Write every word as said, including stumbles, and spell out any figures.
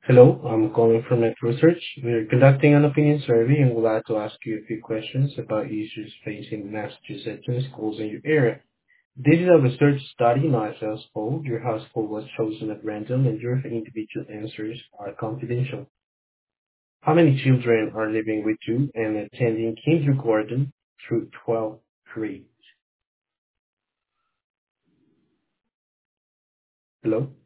Hello, I'm calling from Net Research. We're conducting an opinion survey and would like to ask you a few questions about issues facing Massachusetts in schools in your area. This is a research study, not a sales poll. Your household was chosen at random and your individual answers are confidential. How many children are living with you and attending kindergarten through twelfth grade? Hello?